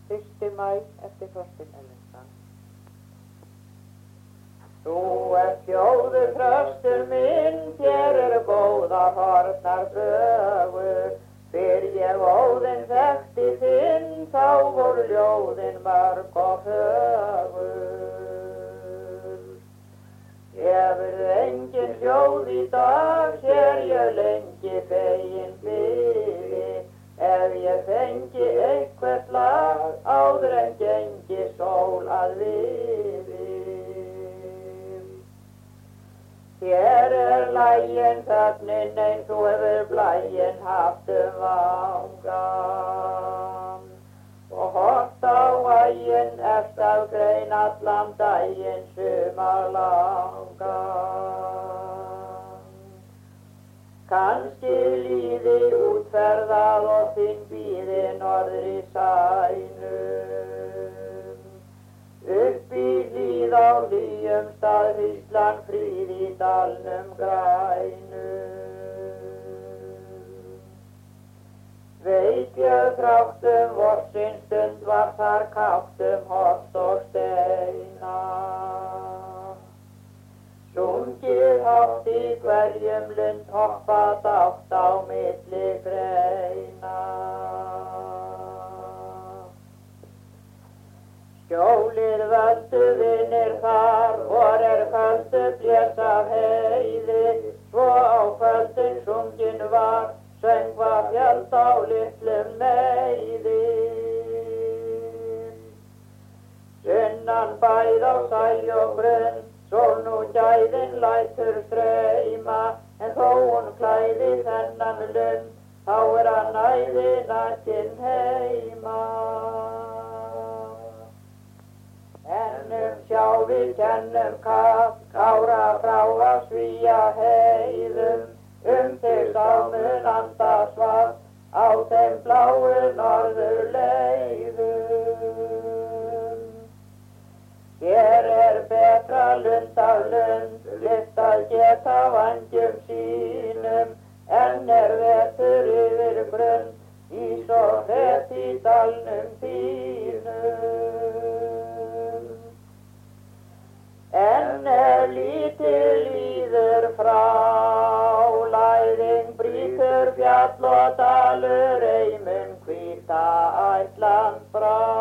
1. maí eftir Þorstein Erlendsson. Þú ert þjóður tröstur minn, þér góða horfnar sögur. Fyrr ég Óðinn þekkti þinn, þá voru ljóðin mörg og fögur. Hefur engin hljóð í dag, hér ég lengi fegin biði. Ef ég fengi eitthvert lag, áður en gengi sól að viði. Hér lagin þögnin eins þú hefur blægin haft vangan. Og hort á vægin eftir af grein allan daginn sumarlangan. Kannski líði útferðað og þín bíði norðri sænum. Upp í hlíð á hlýjum stað hríslan fríð í dalnum grænum. Veikjöð þráttum vorsins stund var þar káttum holt og steina. Sungið hátt í hverjum lund hoppað átt á milli greina. Skjólið völdu vinir þar, vor köldu blés af heiði, svo á kvöldin sungin var, söngva fjald á litlum meiði. Sunnan bæð á sæ og grunn, sól nú gæðin lætur streyma, en þó hún klæði þennan lund, þá hann æði nakin heima. Ennum sjá við kennum kall, kára frá að svíja heiðum, þig mun anda svart á þeim bláu norðurleiðum. Hér betra lund af lund, lyft að geta vængjum sínum, en vetur yfir grund, ís og hret í dalnum þínum. En lítið líður frá, læðing brýtur fjall og dalur, ei mun hvíta ætland brá.